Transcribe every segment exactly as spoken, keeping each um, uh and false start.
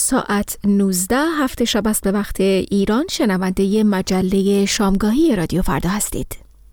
ساعت نوزده هفته شب است به وقت ایران. شنونده مجله شامگاهی رادیو فردا هستید.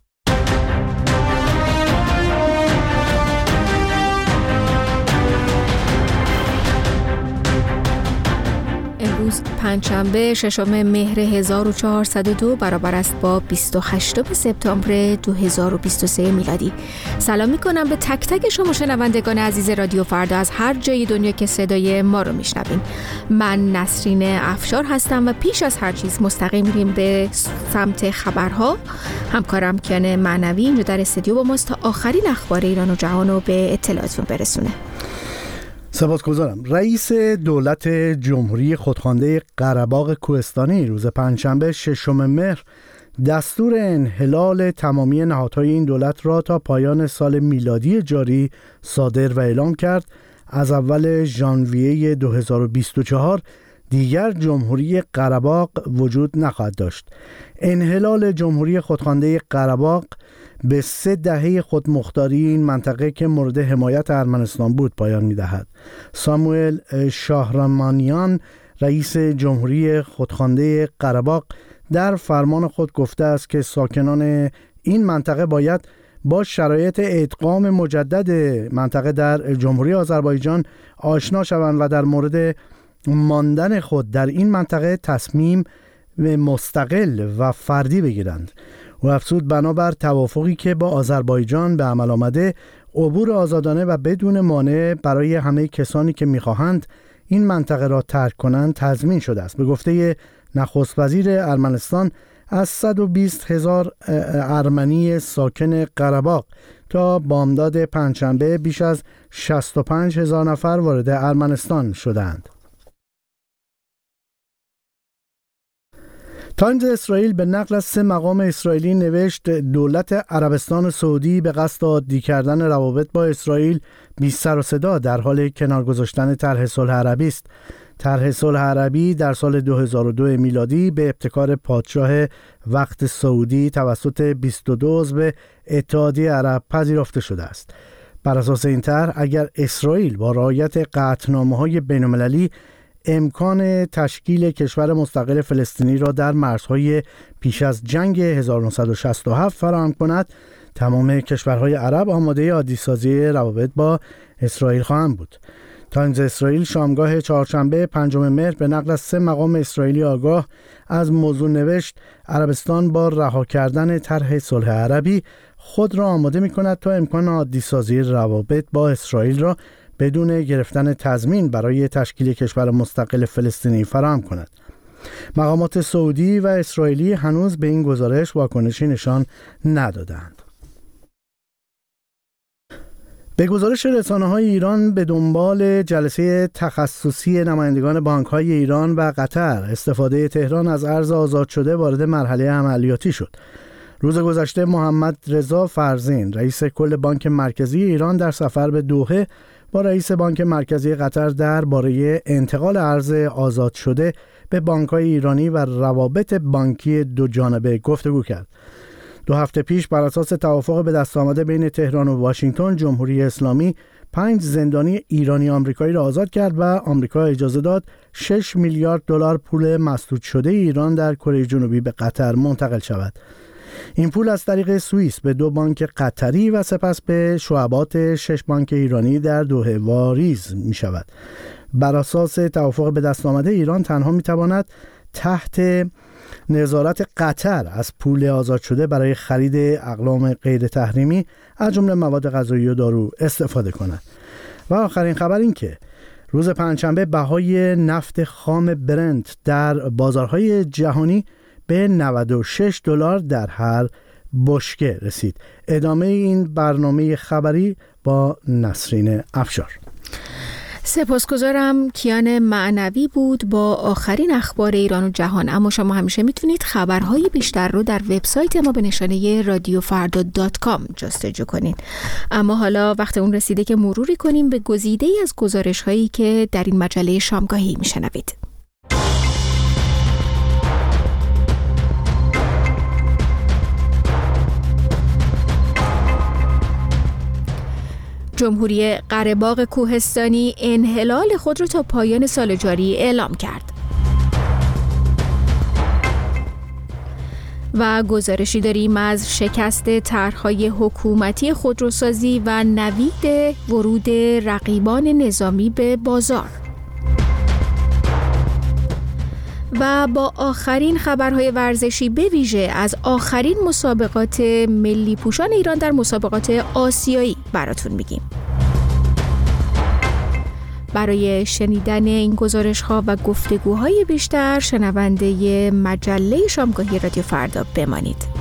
امروز پنجشنبه ششم مهر هزار و چهارصد و دو برابر است با بیست و هشتم سپتامبر دو هزار و بیست و سه میلادی. سلام میکنم به تک تک شما شنوندگان عزیز رادیو فردا از هر جای دنیا که صدای ما رو میشنوین. من نسرین افشار هستم و پیش از هر چیز مستقیم میریم به سمت خبرها. همکارم کیان معنوی اینجا در استودیو با ماست تا آخرین اخبار ایران و جهان رو به اطلاعاتتون برسونه. سپاسگزارم. رئیس دولت جمهوری خودخوانده قره‌باغ کوهستانی روز پنجشنبه ششم مهر دستور انحلال تمامی نهادهای این دولت را تا پایان سال میلادی جاری صادر و اعلام کرد. از اول ژانویه دو هزار و بیست و چهار دیگر جمهوری قره‌باغ وجود نخواهد داشت. انحلال جمهوری خودخوانده قره‌باغ به سه دهه خودمختاری این منطقه که مورد حمایت ارمنستان بود پایان می‌دهد. ساموئل شاهرامانیان رئیس جمهوری خودخوانده قره‌باغ در فرمان خود گفته است که ساکنان این منطقه باید با شرایط ادغام مجدد منطقه در جمهوری آذربایجان آشنا شوند و در مورد ماندن خود در این منطقه تصمیم مستقل و فردی بگیرند. و افزود بنابر توافقی که با آذربایجان به عمل آمده، عبور آزادانه و بدون مانع برای همه کسانی که می‌خواهند این منطقه را ترک کنند تضمین شده است. به گفته نخست وزیر ارمنستان، از صد و بیست هزار ارمنی ساکن قره‌باغ تا بامداد پنجشنبه بیش از شصت و پنج هزار نفر وارد ارمنستان شدند. تایمز اسرائیل به نقل از سه مقام اسرائیلی نوشت دولت عربستان سعودی به قصد عادی کردن روابط با اسرائیل بی سر و صدا در حال کنار گذاشتن طرح صلح عربی است. طرح صلح عربی در سال دو هزار و دو میلادی به ابتکار پادشاه وقت سعودی توسط بیست و دو عضو اتحادیه عرب پذیرفته شده است. بر اساس این طرح اگر اسرائیل با رعایت قطعنامه‌های بین‌المللی امکان تشکیل کشور مستقل فلسطینی را در مرزهای پیش از جنگ هزار و نهصد و شصت و هفت فراهم کند، تمام کشورهای عرب آماده عادی‌سازی روابط با اسرائیل خواهند بود. تایمز اسرائیل شامگاه چهارشنبه پنجم مهر به نقل از سه مقام اسرائیلی آگاه از موضوع نوشت عربستان با رها کردن طرح صلح عربی خود را آماده می‌کند تا امکان عادی‌سازی روابط با اسرائیل را بدون گرفتن تضمین برای تشکیل کشور مستقل فلسطینی فراهم کند. مقامات سعودی و اسرائیلی هنوز به این گزارش واکنشی نشان ندادند. به گزارش رسانه‌های ایران به دنبال جلسه تخصصی نمایندگان بانک‌های ایران و قطر، استفاده تهران از ارز آزاد شده وارد مرحله عملیاتی شد. روز گذشته محمد رضا فرزین رئیس کل بانک مرکزی ایران در سفر به دوحه با رئیس بانک مرکزی قطر درباره انتقال ارز آزاد شده به بانک‌های ایرانی و روابط بانکی دو جانبه گفتگو کرد. دو هفته پیش بر اساس توافق به دست آمده بین تهران و واشنگتن، جمهوری اسلامی پنج زندانی ایرانی آمریکایی را آزاد کرد و آمریکا اجازه داد شش میلیارد دلار پول مسدود شده ایران در کره جنوبی به قطر منتقل شود. این پول از طریق سوئیس به دو بانک قطری و سپس به شعبات شش بانک ایرانی در دوحه واریز می شود. بر اساس توافق به دست آمده ایران تنها می تواند تحت نظارت قطر از پول آزاد شده برای خرید اقلام غیر تحریمی از جمله مواد غذایی و دارو استفاده کند. و آخرین خبر این که روز پنجشنبه بهای نفت خام برنت در بازارهای جهانی به نود و شش دلار در هر بشکه رسید. ادامه این برنامه خبری با نسرین افشار. سپاسگزارم. کیان معنوی بود با آخرین اخبار ایران و جهان. اما شما همیشه میتونید خبرهای بیشتر رو در وبسایت ما به نشانه رادیو فردا دات کام جستجو کنید. اما حالا وقت اون رسیده که مروری کنیم به گزیده‌ای از گزارش‌هایی که در این مجله شامگاهی میشنوید. جمهوری قره‌باغ کوهستانی انحلال خود را تا پایان سال جاری اعلام کرد. و گزارشی داریم از شکست طرح‌های حکومتی خودروسازی و نوید ورود رقیبان نظامی به بازار. و با آخرین خبرهای ورزشی به ویژه از آخرین مسابقات ملی پوشان ایران در مسابقات آسیایی براتون میگیم. برای شنیدن این گزارش‌ها و گفتگوهای بیشتر شنونده مجله شامگاهی رادیو فردا بمانید.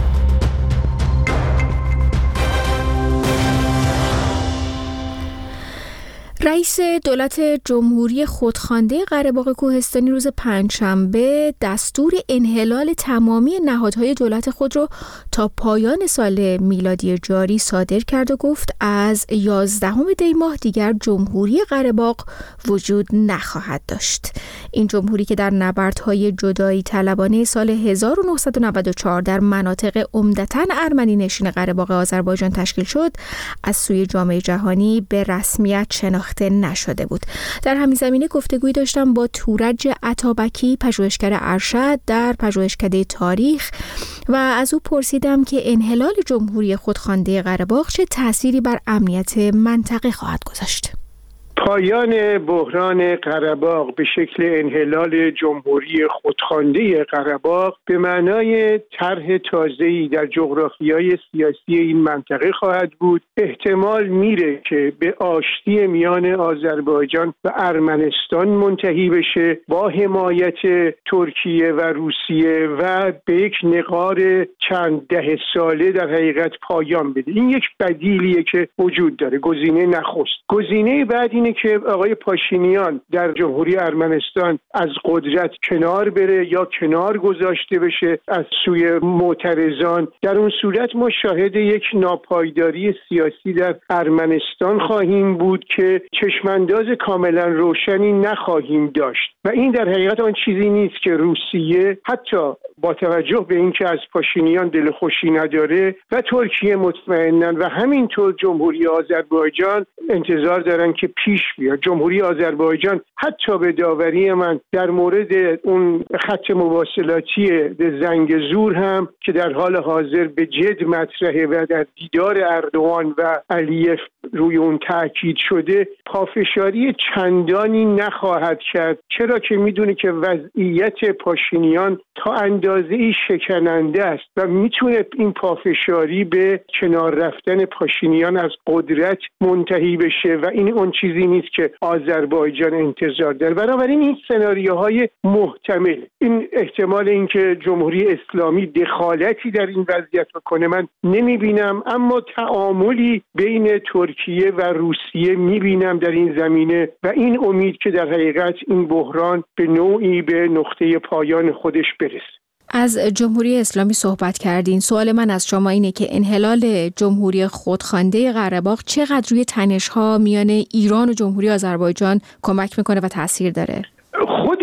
رئیس دولت جمهوری خودخوانده قره‌باغ کوهستانی روز پنجشنبه دستور انحلال تمامی نهادهای دولت خود را تا پایان سال میلادی جاری صادر کرد و گفت از یازدهم دی ماه دیگر جمهوری قره‌باغ وجود نخواهد داشت. این جمهوری که در نبردهای جدایی طلبانه سال هزار و نهصد و نود و چهار در مناطق عمدتاً ارمنی نشین قره‌باغ آذربایجان تشکیل شد، از سوی جامعه جهانی به رسمیت شناخته نشده بود. در همین زمینه گفتگویی داشتم با تورج عطابکی، پژوهشگر ارشد در پژوهشکده تاریخ، و از او پرسیدم که انحلال جمهوری خودخوانده قره‌باغ چه تأثیری بر امنیت منطقه خواهد گذاشت. پایان بحران قره‌باغ به شکل انحلال جمهوری خودخوانده قره‌باغ به معنای طرح تازه‌ای در جغرافیای سیاسی این منطقه خواهد بود. احتمال میره که به آشتی میان آذربایجان و ارمنستان منتهی بشه با حمایت ترکیه و روسیه و به یک نقار چند ده ساله در حقیقت پایان بده. این یک بدیلیه که وجود داره، گزینه نخست. گزینه بعد اینه که آقای پاشینیان در جمهوری ارمنستان از قدرت کنار بره یا کنار گذاشته بشه از سوی معترضان. در اون صورت ما شاهد یک ناپایداری سیاسی در ارمنستان خواهیم بود که چشمانداز کاملا روشنی نخواهیم داشت و این در حقیقت آن چیزی نیست که روسیه حتی با توجه به اینکه از پاشینیان دل خوشی نداره و ترکیه مطمئناً و همینطور جمهوری آذربایجان انتظار دارن که پیش بیاد. جمهوری آذربایجان حتی به داوری من در مورد اون خط مواصلاتی به زنگزور هم که در حال حاضر به جد مطرحه و در دیدار اردوغان و علیف روی اون تاکید شده، پافشاری چندانی نخواهد کرد، چرا که میدونه که وضعیت پاشینیان تا اندازه‌ای شکننده است و میتونه این پافشاری به کنار رفتن پاشینیان از قدرت منتهی بشه و این اون چیزی نیست که آذربایجان انتظار داره. بنابراین این سناریوهای محتمل، این احتمال اینکه جمهوری اسلامی دخالتی در این وضعیت بکنه من نمیبینم، اما تعاملی بین ترکیه و روسیه میبینم در این زمینه و این امید که در حقیقت این بحران به نوعی به نقطه پایان خودش برسه. از جمهوری اسلامی صحبت کردین. سوال من از شما اینه که انحلال جمهوری خودخوانده قره‌باغ چقدر روی تنش‌ها میان ایران و جمهوری آذربایجان کمک میکنه و تاثیر داره؟ خود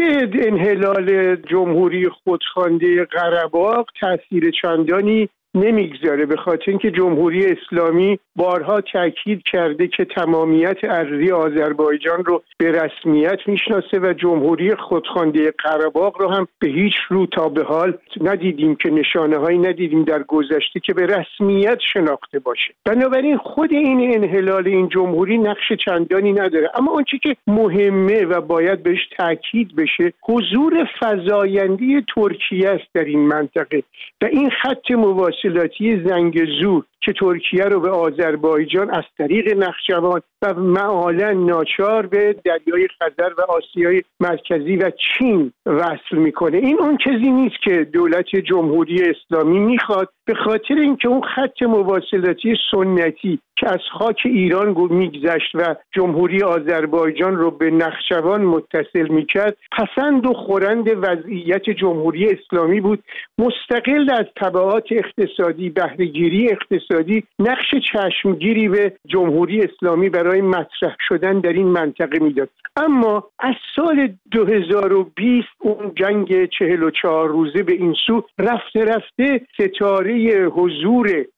انحلال جمهوری خودخوانده قره‌باغ تاثیر چندانی نمیگذاره، به خاطر اینکه جمهوری اسلامی بارها تاکید کرده که تمامیت ارضی آذربایجان رو به رسمیت میشناسه و جمهوری خودخوانده قره‌باغ رو هم به هیچ رو تا به حال ندیدیم که نشانه‌هایی ندیدیم در گذشته که به رسمیت شناخته باشه. بنابراین خود این انحلال این جمهوری نقش چندانی نداره، اما آنچه که مهمه و باید بهش تاکید بشه حضور فزاینده ترکیه است در این منطقه و این خط مواصلاتی زنگزور که ترکیه رو به آذربایجان از طریق نخجوان و معالاً ناچار به دریای خزر و آسیای مرکزی و چین وصل میکنه. این اون چیزی نیست که دولت جمهوری اسلامی میخواد، به خاطر اینکه اون خط مواصلاتی سنتی که از خاک ایران میگذشت و جمهوری آذربایجان رو به نخجوان متصل میکرد پسند و خورند وضعیت جمهوری اسلامی بود، مستقل از تبعات اقتصادی، بهره‌گیری اقتصادی، نقش چشمگیری به جمهوری اسلامی برای مطرح شدن در این منطقه میداد. اما از سال دو هزار و بیست اون جنگ چهل و چهار روزه به این سو رفته رفته ستاره حضور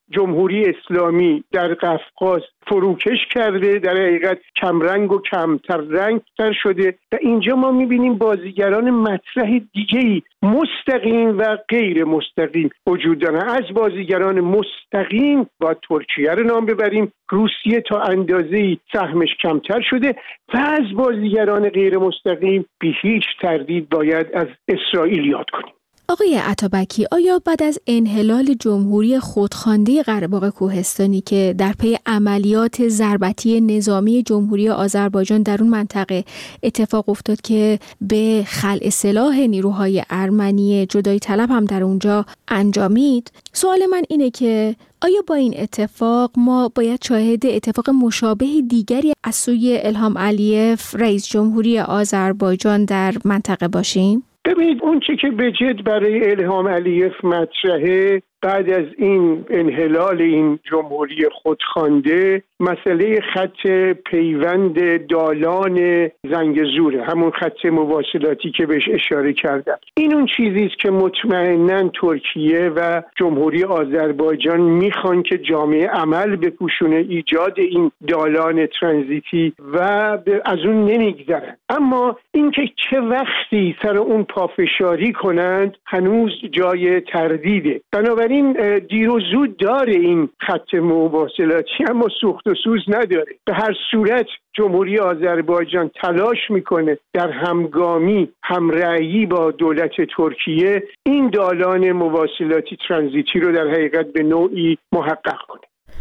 جمهوری اسلامی در قفقاز فروکش کرده، در حقیقت کمرنگ و کمتر رنگ تر شده و اینجا ما میبینیم بازیگران مطرح دیگه‌ای مستقیم و غیر مستقیم وجود دارن. از بازیگران مستقیم با ترکیه رو نام ببریم، روسیه تا اندازه‌ای سهمش کمتر شده و از بازیگران غیر مستقیم بی هیچ تردید باید از اسرائیل یاد کنیم. آقای عطابکی، آیا بعد از انحلال جمهوری خودخوانده قره‌باغ کوهستانی که در پی عملیات ضربتی نظامی جمهوری آذربایجان در اون منطقه اتفاق افتاد که به خلع سلاح نیروهای ارمنی جدایی طلب هم در اونجا انجامید، سوال من اینه که آیا با این اتفاق ما باید شاهد اتفاق مشابه دیگری از سوی الهام علیف رئیس جمهوری آذربایجان در منطقه باشیم؟ ببینید اون چی که به جد برای الهام علیف مطرحه بعد از این انحلال این جمهوری خودخوانده مسئله خط پیوند دالان زنگزوره، همون خط مواصلاتی که بهش اشاره کردم. این اون چیزی است که مطمئناً ترکیه و جمهوری آذربایجان میخوان که جامعه عمل بپوشونه ایجاد این دالان ترانزیتی و از اون نمیگذرن. اما اینکه چه وقتی سر اون پافشاری کنند هنوز جای تردیده. بنابراین این دیر و زود داره این خط مواصلاتی، اما سوخت و سوز نداره. به هر صورت جمهوری آذربایجان تلاش میکنه در همگامی همرأیی با دولت ترکیه این دالان مواصلاتی ترانزیتی رو در حقیقت به نوعی محقق کنه.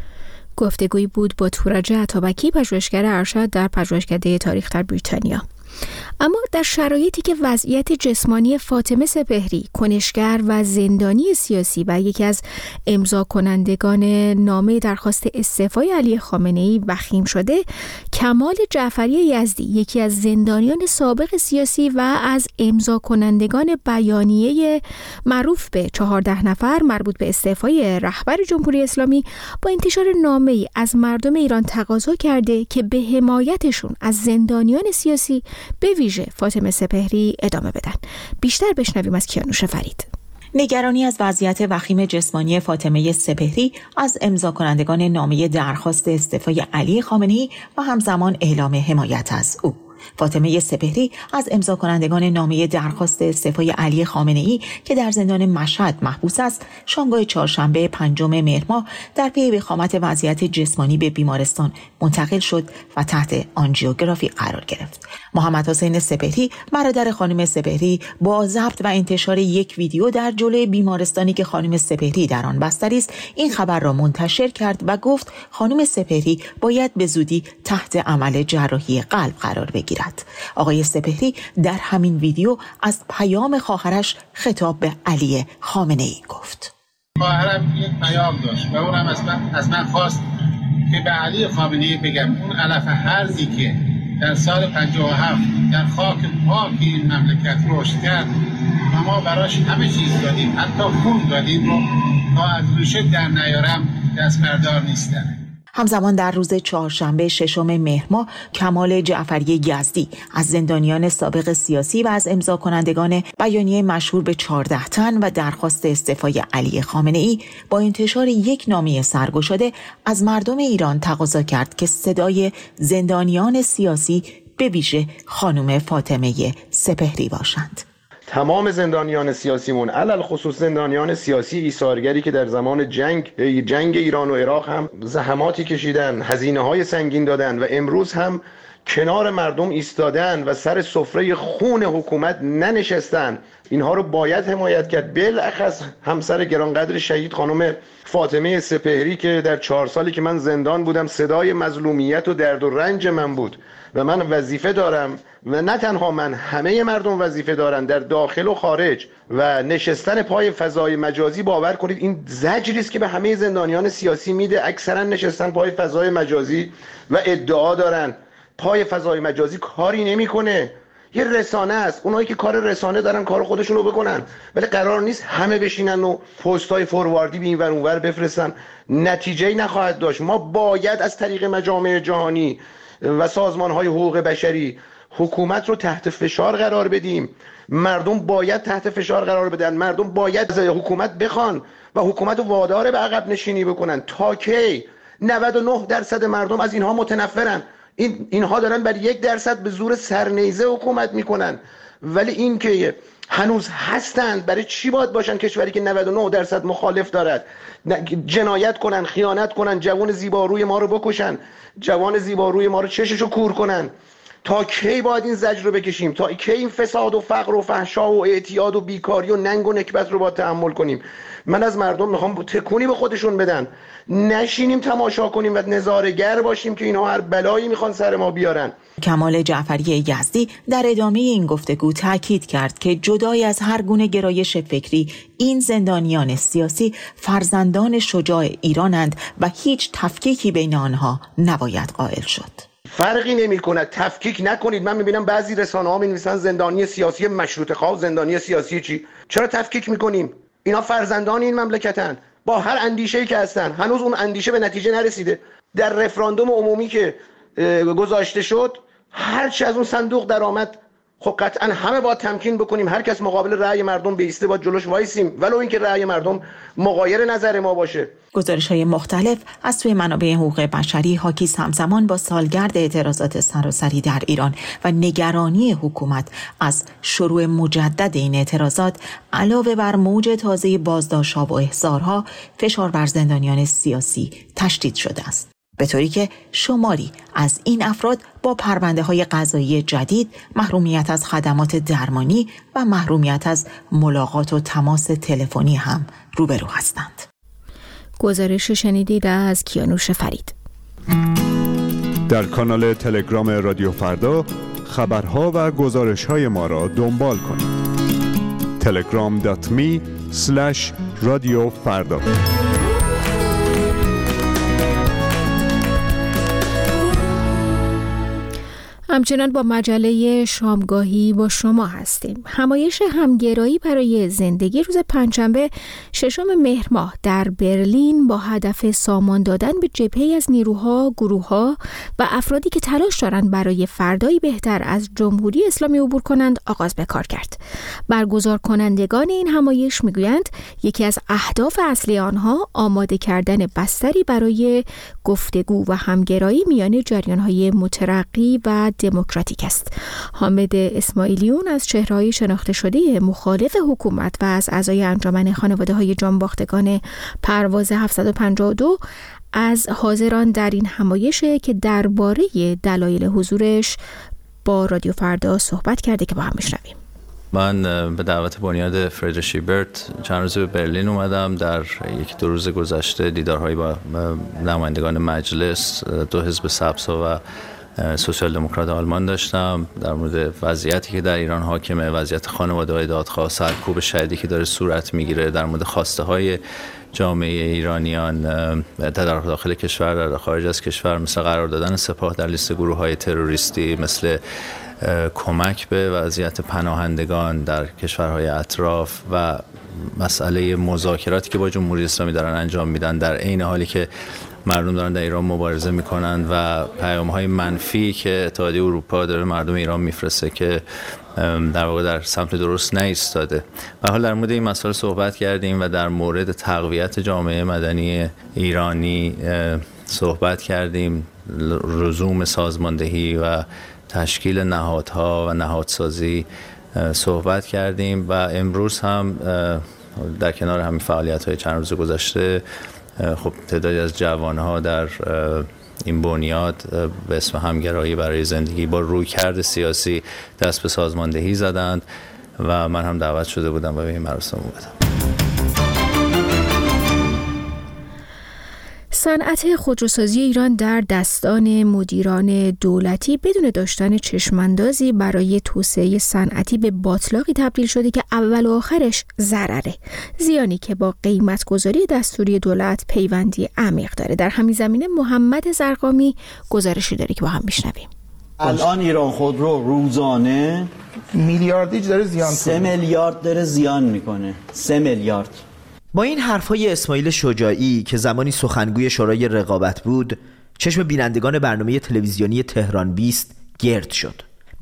گفتگویی بود با تورج عطابکی، پژوهشگر ارشد در پژوهشکده تاریخ در بریتانیا. اما در شرایطی که وضعیت جسمانی فاطمه سپهری، کنشگر و زندانی سیاسی و یکی از امضا کنندگان نامه درخواست استعفای علی خامنه‌ای وخیم شده، کمال جعفری یزدی، یکی از زندانیان سابق سیاسی و از امضا کنندگان بیانیه معروف به چهارده نفر مربوط به استعفای رهبر جمهوری اسلامی، با انتشار نامه‌ای از مردم ایران تقاضا کرده که به حمایتشون از زندانیان سیاسی به ویژه فاطمه سپهری ادامه بدن. بیشتر بشنویم از کیانوش فرید. نگرانی از وضعیت وخیم جسمانی فاطمه سپهری از امضا کنندگان نامه درخواست استعفای علی خامنه‌ای و همزمان اعلام حمایت از او. فاطمه سپهری از امضا کنندگان نامه درخواست استعفای علی خامنه‌ای که در زندان مشهد محبوس است، شامگاه چهارشنبه پنجم مهر ماه در پی وخامت وضعیت جسمانی به بیمارستان منتقل شد و تحت آنژیوگرافی قرار گرفت. محمد حسین سپهری، برادر خانم سپهری، با ضبط و انتشار یک ویدیو در جلوی بیمارستانی که خانم سپهری در آن بستری است، این خبر را منتشر کرد و گفت خانم سپهری باید به زودی تحت عمل جراحی قلب قرار بگیرد. آقای سپهری در همین ویدیو از پیام خواهرش خطاب به علی خامنه‌ای گفت. خواهرم یک پیام داشت و اونم از من, از من خواست که به علی خامنه‌ای بگم اون علف هرزی که در سال پنجاه و هفت در خاک پاک این مملکت رشد کرد و ما براش همه چیز دادیم، حتی خون دادیم، رو تا از ریشه در نیارم دست بردار نیستم. همزمان در روز چهارشنبه ششم مهر ماه کمال جعفری یزدی از زندانیان سابق سیاسی و از امضا کنندگان بیانیه مشهور به چهارده تن و درخواست استعفای علی خامنه‌ای با انتشار یک نامه سرگشاده از مردم ایران تقاضا کرد که صدای زندانیان سیاسی به ویژه خانم فاطمه سپهری باشند. تمام زندانیان سیاسیمون، علل خصوص زندانیان سیاسی ایثارگری که در زمان جنگ جنگ ایران و عراق هم زحماتی کشیدن، هزینه‌های سنگین دادن و امروز هم کنار مردم ایستادن و سر سفره خون حکومت ننشستن، اینها رو باید حمایت کرد. بالاخص همسر گرانقدر شهید خانم فاطمه سپهری که در چهار سالی که من زندان بودم صدای مظلومیت و درد و رنج من بود و من وظیفه دارم و نه تنها من، همه مردم وظیفه دارن در داخل و خارج و نشستن پای فضای مجازی، باور کنید این زجری است که به همه زندانیان سیاسی میده. اکثرا نشستن پای فضای مجازی و ادعا دارن پای فضای مجازی کاری نمیکنه، یه رسانه است. اونایی که کار رسانه دارن کار خودشون رو بکنن، ولی قرار نیست همه بشینن و پست‌های فورواردی به این ور اون ور بفرستن، نتیجه‌ای نخواهد داشت. ما باید از طریق مجامع جهانی و سازمان‌های حقوق بشری حکومت رو تحت فشار قرار بدیم. مردم باید تحت فشار قرار بدن، مردم باید از حکومت بخوان و حکومت رو وادار به عقب نشینی بکنن. تا کی؟ نود و نه درصد مردم از اینها متنفرن. این اینها دارن بر یک درصد به زور سرنیزه حکومت میکنن، ولی این که هنوز هستند برای چی باید باشن؟ کشوری که نود و نه درصد مخالف دارد، جنایت کنن، خیانت کنن، جوان زیباروی ما رو بکشن، جوان زیباروی ما رو چششو کور کنن. تا کی باید این زجر رو بکشیم؟ تا کی این فساد و فقر و فحشا و اعتیاد و بیکاری و ننگ و نکبت رو باید تحمل کنیم؟ من از مردم میخوام تکونی به خودشون بدن، نشینیم تماشا کنیم و نظاره‌گر باشیم که اینها هر بلایی میخوان سر ما بیارن. کمال جعفری یزدی در ادامه این گفتگو تاکید کرد که جدای از هر گونه گرایش فکری، این زندانیان سیاسی فرزندان شجاع ایرانند و هیچ تفکیکی بین آنها نباید قائل شد. فرقی نمی کند، تفکیک نکنید. من میبینم بعضی رسانه ها می‌نویسن زندانی سیاسی مشروطه خواه، زندانی سیاسی چی؟ چرا تفکیک میکنیم؟ اینا فرزندان این مملکتن، با هر اندیشه‌ای که هستن. هنوز اون اندیشه به نتیجه نرسیده. در رفراندوم عمومی که گذاشته شد، هر چی از اون صندوق درآمد، خب قطعا همه باید تمکین بکنیم، هر کس مقابل رأی مردم بیسته باید جلوش وایسیم، ولو اینکه رأی مردم مغایر نظر ما باشه. گزارش‌های مختلف از سوی منابع حقوق بشری حاکی همزمان با سالگرد اعتراضات سراسری در ایران و نگرانی حکومت از شروع مجدد این اعتراضات، علاوه بر موج تازه بازداشت‌ها و احضارها، فشار بر زندانیان سیاسی تشدید شده است، به طوری که شماری از این افراد با پرونده‌های قضایی جدید، محرومیت از خدمات درمانی و محرومیت از ملاقات و تماس تلفنی هم روبرو هستند. گزارش شنیدید از کیانوش فرید. در کانال تلگرام رادیو فردا خبرها و گزارش‌های ما را دنبال کنید. تلگرام دات می اسلش رادیو فردا. همچنان با مجله شامگاهی با شما هستیم. همایش همگرایی برای زندگی روز پنجشنبه ششم مهر ماه در برلین با هدف سامان دادن به جبهه‌ای از نیروها، گروه‌ها و افرادی که تلاش دارند برای فردایی بهتر از جمهوری اسلامی عبور کنند آغاز به کار کرد. برگزار کنندگان این همایش میگویند یکی از اهداف اصلی آنها آماده کردن بستری برای گفتگو و همگرایی میان جریان‌های مترقی و دموکراتیک است. حامد اسماعیلیون از چهره‌های شناخته شده مخالف حکومت و از اعضای انجمن خانواده‌های جانباختگان پرواز هفتصد و پنجاه و دو از حاضران در این همایشه که درباره دلایل حضورش با رادیو فردا صحبت کرده که با هم بشنویم. من به دعوت بنیاد فریدریش ایبرت چند روز به برلین اومدم. در یک دو روز گذشته دیدارهایی با نمایندگان مجلس، دو حزب سبزها و سوسیال دموکرات آلمان داشتم. در مورد وضعیتی که در ایران حاکمه، وضعیت خانواده‌های دادخواه، سرکوب شدیدی که داره صورت میگیره، در مورد خواسته های جامعه ایرانیان در داخل کشور، در خارج از کشور، مثل قرار دادن سپاه در لیست گروه‌های تروریستی، مثل کمک به وضعیت پناهندگان در کشورهای اطراف و مسئله مذاکراتی که با جمهوری اسلامی دارن انجام میدن در عین حالی که مردم دارن در ایران مبارزه میکنن و پیام‌های منفی که اتحادیه اروپا داره مردم ایران میفرسته که در واقع در سمت درست نایستاده. به حال در مورد این مسائل صحبت کردیم و در مورد تقویت جامعه مدنی ایرانی صحبت کردیم، لزوم سازماندهی و تشکیل نهادها و نهادسازی صحبت کردیم و امروز هم در کنار همین فعالیت‌های چند روز گذشته خب تعدادی از جوانها در این بنیاد به اسم همگرایی برای زندگی با رویکرد سیاسی دست به سازماندهی زدند و من هم دعوت شده بودم و به این مراسم اومدم. صنعت خودروسازی ایران در دستان مدیران دولتی بدون داشتن چشماندازی برای توسعه صنعتی به باطلاقی تبدیل شده که اول و آخرش ضرره، زیانی که با قیمت گذاری دستوری دولت پیوندی عمیق داره. در همین زمینه محمد زرقامی گزارشی داره که با هم میشنویم. الان ایران خودرو روزانه میلیاردی داره زیان سه میلیارد داره زیان میکنه. سه میلیارد. با این حرفهای اسماعیل شجاعی که زمانی سخنگوی شورای رقابت بود، چشم بینندگان برنامه تلویزیونی تهران بیست گرد شد.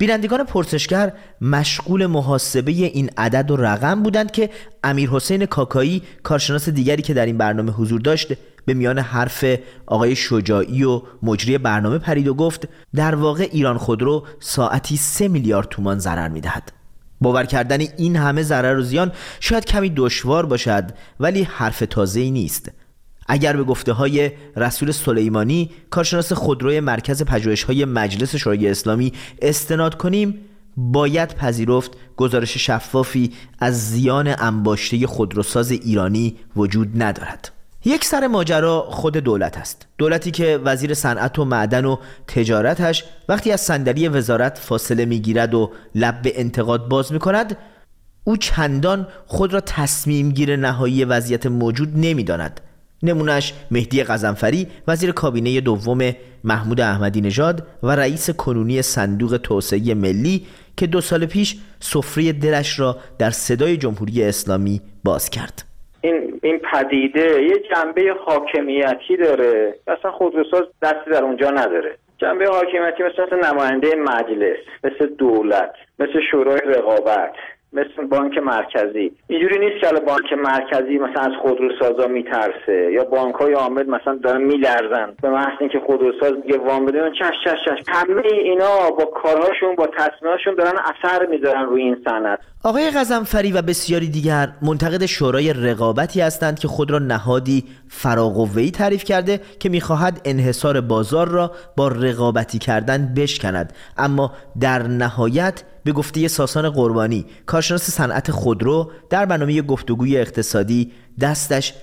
بینندگان پرسشگر مشغول محاسبه این عدد و رقم بودند که امیرحسین کاکایی، کارشناس دیگری که در این برنامه حضور داشت، به میان حرف آقای شجاعی و مجری برنامه پرید و گفت در واقع ایران خودرو ساعتی سه میلیارد تومان ضرر میدهد. باور کردن این همه ضرر و زیان شاید کمی دشوار باشد، ولی حرف تازه‌ای نیست. اگر به گفته های رسول سلیمانی، کارشناس خودروی مرکز پژوهش‌های مجلس شورای اسلامی استناد کنیم، باید پذیرفت گزارش شفافی از زیان انباشته خودروساز ایرانی وجود ندارد. یک سر ماجرا خود دولت است. دولتی که وزیر صنعت و معدن و تجارتش وقتی از صندلی وزارت فاصله میگیرد و لب به انتقاد باز میکند، او چندان خود را تصمیم گیر نهایی وضعیت موجود نمیداند. نمونش مهدی غضنفری، وزیر کابینه دوم محمود احمدی نژاد و رئیس کنونی صندوق توسعه ملی که دو سال پیش سفره دلش را در صدای جمهوری اسلامی باز کرد. این این پدیده یه جنبه حاکمیتی داره، اصلا خودروساز دستی در اونجا نداره. جنبه حاکمیتی مثل نماینده مجلس، مثل دولت، مثل شورای رقابت، مثل بانک مرکزی. اینجوری نیست که بانک مرکزی مثلا از خودروسازا میترسه یا بانک‌های عامل مثلا دارن میلرزن به محض اینکه خودروساز میگه وام بده چش چش چش. همه اینا با کارهاشون، با تصمیماشون دارن اثر میذارن روی این صنعت. آقای غضنفری و بسیاری دیگر منتقد شورای رقابتی هستند که خود را نهادی فراقوه‌ای تعریف کرده که میخواهد انحصار بازار را با رقابتی کردن بشکند، اما در نهایت به گفته ساسان قربانی، کارشناس صنعت خودرو، در برنامه گفتگوی اقتصادی دستش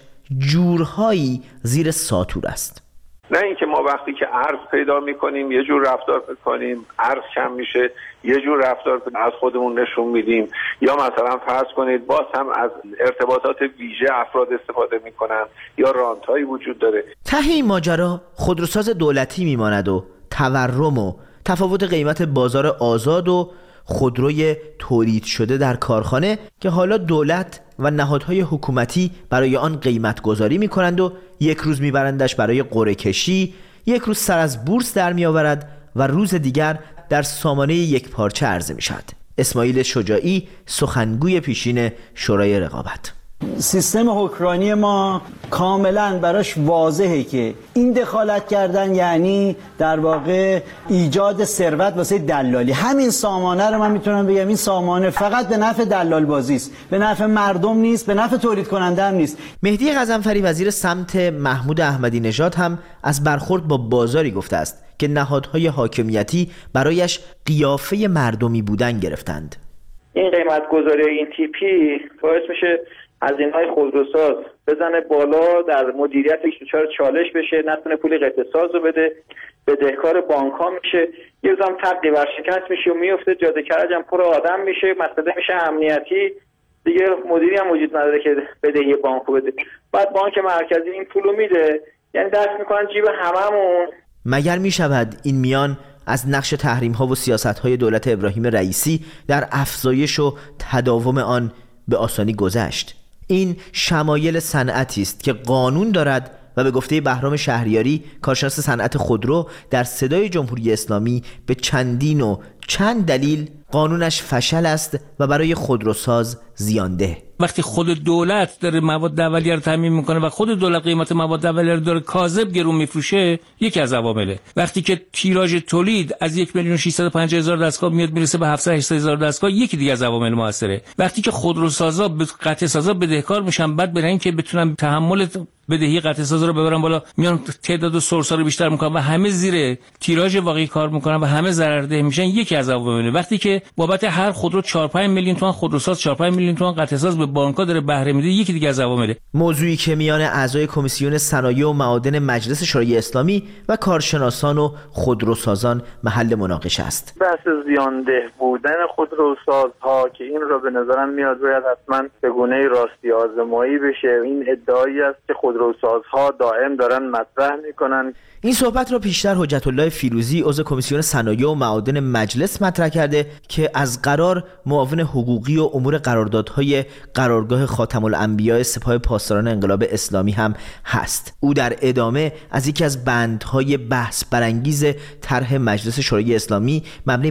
جورهایی زیر ساطور است. نه اینکه ما وقتی که ارز پیدا میکنیم یه جور رفتار بکنیم، ارز کم میشه یه جور رفتار از خودمون نشون میدیم، یا مثلا فرض کنید باز هم از ارتباطات ویژه افراد استفاده میکنن یا رانتایی وجود داره. ته این ماجرا خودروساز دولتی میماند و تورم و تفاوت قیمت بازار آزاد و خودروی تولید شده در کارخانه که حالا دولت و نهادهای حکومتی برای آن قیمت گذاری می کنند و یک روز می برندش برای قرعه کشی، یک روز سر از بورس در می آورد و روز دیگر در سامانه یک پارچه عرضه می شود. اسماعیل شجاعی، سخنگوی پیشین شورای رقابت: سیستم حکمرانی ما کاملا براش واضحه که این دخالت کردن یعنی در واقع ایجاد ثروت واسه دلالی. همین سامانه رو من میتونم بگم این سامانه فقط به نفع دلال بازی است، به نفع مردم نیست، به نفع تولید کننده هم نیست. مهدی غضنفری، وزیر سمت محمود احمدی نژاد، هم از برخورد با بازاری گفته است که نهادهای حاکمیتی برایش قیافه مردمی بودن گرفتند. این قیمت گذاری این تیپی باعث میشه هزینه‌های خودروساز بزنه بالا، در مدیریتش دچار چالش بشه، نتونه پول قطعه ساز رو بده، بدهکار بانک‌ها میشه، یه روز هم تقی ورشکست میشه و میفته، جاده کرج هم پر آدم میشه، مسئله میشه امنیتی، دیگه مدیری هم وجود نداره که بدهی بانکو بده. بعد بانک مرکزی این پولو میده، یعنی دست میکنن جیب هممون. مگر میشود این میان از نقش تحریم‌ها و سیاست‌های دولت ابراهیم رئیسی در افزایش و تداوم آن به آسانی گذشت؟ این شمایل صنعتی است که قانون دارد و به گفته بهرام شهریاری، کارشناس صنعت خودرو، در صدای جمهوری اسلامی به چندین و چند دلیل قانونش فشل است و برای خودروساز زیانده. وقتی خود دولت داره مواد اولیه رو تامین میکنه و خود دولت قیمت مواد اولیه رو داره کاذب گرون میفروشه، یکی از عوامله. وقتی که تیراژ تولید از یک میلیون و ششصد و پنجاه هزار دستگاه میاد میرسه به هفتصد و هشتاد هزار دستگاه، یکی دیگه از عوامل موثره. وقتی که خودروسازا به قطع سازا بدهکار میشن، بعد برای اینکه بتونن تحمل بدهی قطع سازا رو ببرن بالا، میان تعداد و سورسا رو بیشتر میکنن و همه زیر تیراژ واقعی کار میکنن و همه ضررده میشن، یکی از عوامل. وقتی که بابت هر خودرو چهار پنج میلیون تومان خودروساز، چهار پنج میلیون تومان قطع ساز به بانک‌ها داره بهره میده، یکی دیگه از عوامل. موضوعی که میان اعضای کمیسیون صنایع و معادن مجلس شورای اسلامی و کارشناسان و خودروسازان محل مناقشه است. بحث زیانده بودن خودروسازها که این رو به نظرم میاد باید حتما به گونه راستی آزمایی بشه. این ادعایی است که خودروسازها دائم دارن مطرح میکنن. این صحبت را پیشتر حجت الله فیروزی، عضو کمیسیون صنایع و معادن مجلس، مطرح کرده که از قرار معاون حقوقی و امور قراردادهای قرارگاه خاتم الانبیاء سپاه پاسداران انقلاب اسلامی هم هست. او در ادامه از یکی از بندهای بحث برانگیز طرح مجلس شورای اسلامی مبنی بر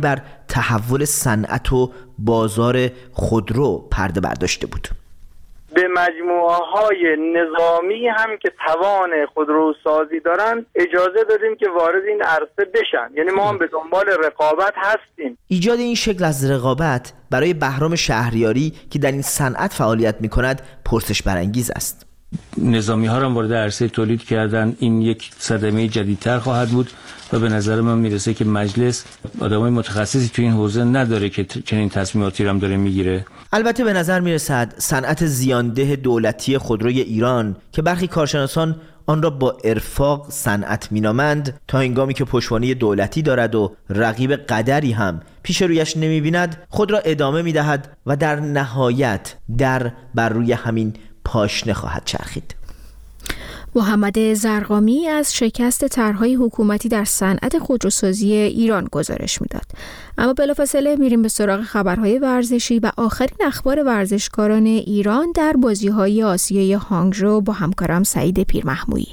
تحول صنعت و بازار خودرو پرده برداشته بود. به مجموعه های نظامی هم که توان خودروسازی دارن اجازه دادیم که وارد این عرصه بشن، یعنی ما هم به دنبال رقابت هستیم. ایجاد این شکل از رقابت برای بهرام شهریاری که در این صنعت فعالیت می‌کند پرسش برانگیز است. نظامی ها را وارد عرصه تولید کردن، این یک صدمه جدیدتر خواهد بود و به نظر من میرسه که مجلس آدمای متخصصی تو این حوزه نداره که چنین تصمیماتی را هم داره میگیره. البته به نظر میرسد صنعت زیانده دولتی خودروی ایران که برخی کارشناسان آن را با ارفاق صنعت مینامند، تا هنگامی که پشتوانه دولتی دارد و رقیب قدری هم پیش رویش نمیبیند خود را ادامه میدهد و در نهایت در بر روی همین پاشنه خواهد چرخید. محمد زرقامی از شکست طرح‌های حکومتی در صنعت خودروسازی ایران گزارش میداد. اما بلافاصله میریم به سراغ خبرهای ورزشی و آخرین اخبار ورزشکاران ایران در بازی‌های آسیایی هانگژو با همکارم سعید پیرمحمودی.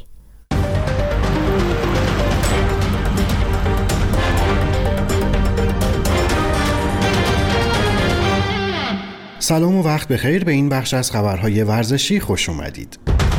سلام و وقت بخیر، به این بخش از خبرهای ورزشی خوش اومدید.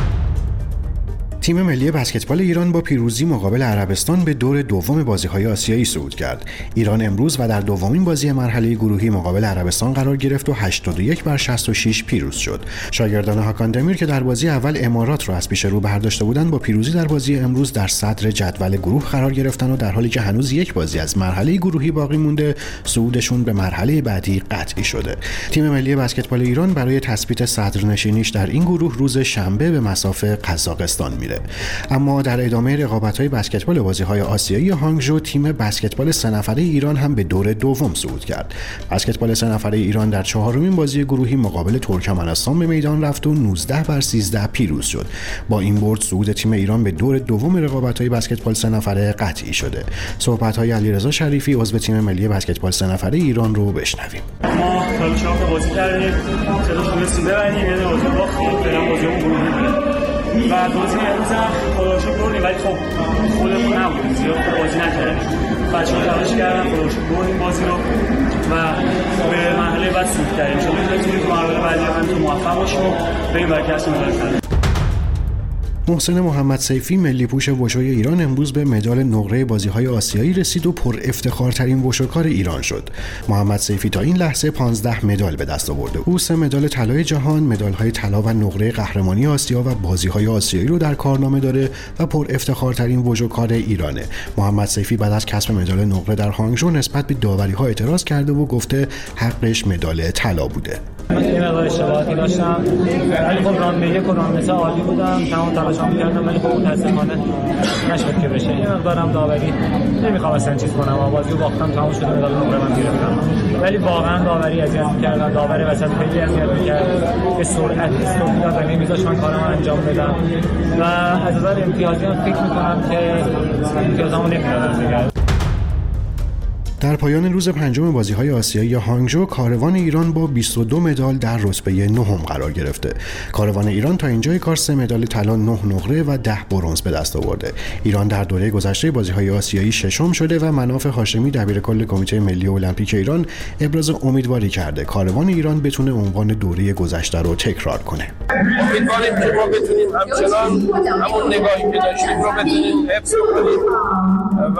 تیم ملی بسکتبال ایران با پیروزی مقابل عربستان به دور دوم بازی‌های آسیایی صعود کرد. ایران امروز و در دومین بازی مرحله گروهی مقابل عربستان قرار گرفت و هشتاد و یک بر شصت و شش پیروز شد. شاگردان هاکان دمیر که در بازی اول امارات را از پیش رو برداشته بودند با پیروزی در بازی امروز در صدر جدول گروه قرار گرفتند و در حالی که هنوز یک بازی از مرحله گروهی باقی مونده، صعودشون به مرحله بعدی قطعی شده. تیم ملی بسکتبال ایران برای تثبیت صدرنشینیش در این گروه روز شنبه به مصاف قزاقستان میره. اما در ادامه رقابت‌های بسکتبال بازی‌های آسیایی هانگژو، تیم بسکتبال سه نفره ایران هم به دور دوم صعود کرد. بسکتبال سه نفره ایران در چهارمین بازی گروهی مقابل ترکمنستان به میدان رفت و نوزده بر سیزده پیروز شد. با این برد صعود تیم ایران به دور دوم رقابت‌های بسکتبال سه نفره قطعی شده. صحبت‌های علیرضا شریفی عضو تیم ملی بسکتبال سه نفره ایران رو بشنویم. ما تا چهار تا بازی کردیم، چرا تونستیم ببریم، یعنی بازی باختیم، فعلا بازی اون گروهی و بازی امروز هم خداشو بردیم، ولی خب خودمون نبودیم، زیاد بازی نکردیم. بچه‌ها تلاش کردن، خداشو بردیم بازی رو و به مرحله بعد صعود کردیم. چون بتونیم تو مرحله بعدی هم تو موفق باشیم و بریم برای کسب مدال. محسن محمد سیفی ملی پوش وشوی ایران امروز به مدال نقره بازی‌های آسیایی رسید و پر افتخارترین وشوکار ایران شد. محمد سیفی تا این لحظه پانزده مدال به دست آورده. او سه مدال طلای جهان، مدال‌های طلا و نقره قهرمانی آسیا و بازی‌های آسیایی رو در کارنامه داره و پر افتخارترین وشوکار ایرانه. محمد سیفی بعد از کسب مدال نقره در هانگژو نسبت به داوری‌ها اعتراض کرده و گفته حقش مدال طلا بوده. من یه مقدار اشتباهاتی داشتم، ولی خب راننده یک راننده عالی بودم، تمام تلاشم می‌کردم، ولی خب متأسفانه نشد که بشه. یه مقدارم داوری نمی‌خواستن چیز کنم، بازی رو باختم، تمام شد، مدال نقره من گرفتم. ولی واقعا داوری اذیت می‌کرد، داور وسط خیلی اذیت می‌کرد، به سرعت استوب می‌داد و نمی‌ذاشت من کارم انجام بدم و از نظر امتیازیان فکر می‌کنم که امتیازامو نمی‌دادم دیگه. در پایان روز پنجم بازی‌های آسیایی هانگژو، کاروان ایران با بیست و دو مدال در رتبه نهم قرار گرفته. کاروان ایران تا اینجای کار سه مدال طلا، نه نقره و ده برنز به دست آورده. ایران در دوره گذشته بازی‌های آسیایی ششم شده و مناف هاشمی دبیرکل کمیته ملی المپیک ایران ابراز امیدواری کرده کاروان ایران بتونه عنوان دوره گذشته رو تکرار کنه. امیدواریم که ما بتونیم همچنان همون نگاهی که داشتیم رو بتونیم حفظ کنیم و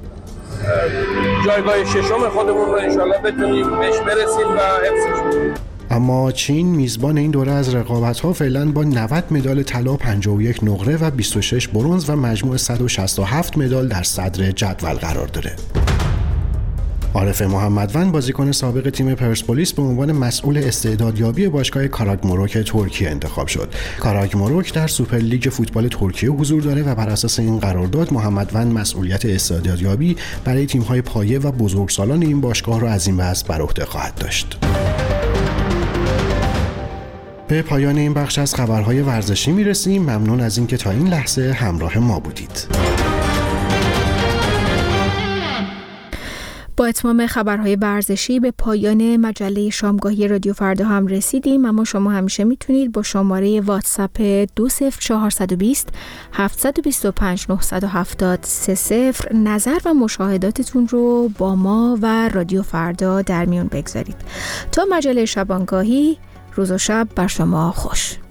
جایگاه ششم خودمون رو انشالله بتونیم بهش برسیم و حفظش کنیم. اما چین میزبان این دوره از رقابت‌ها فعلا با نود مدال طلا، پنجاه و یک نقره و بیست و شش برنز و مجموع صد و شصت و هفت مدال در صدر جدول قرار داره. عارف محمدوند بازیکن سابق تیم پرسپولیس به عنوان مسئول استعدادیابی باشگاه کاراگمروک ترکیه انتخاب شد. کاراگمروک در سوپرلیگ فوتبال ترکیه حضور داره و بر اساس این قرارداد محمدوند مسئولیت استعدادیابی برای تیم‌های پایه و بزرگسالان این باشگاه را از این پس بر عهده خواهد داشت. به پایان این بخش از خبرهای ورزشی میرسیم. ممنون از اینکه تا این لحظه همراه ما بودید. با اتمام خبرهای ورزشی به پایان مجله شامگاهی رادیو فردا هم رسیدیم. اما شما همیشه میتونید با شماره واتساپ دو صفر چهار دو صفر هفت دو پنج نه هفت سه صفر نظر و مشاهداتتون رو با ما و رادیو فردا در میون بگذارید. تا مجله شبانگاهی، روز و شب بر شما خوش.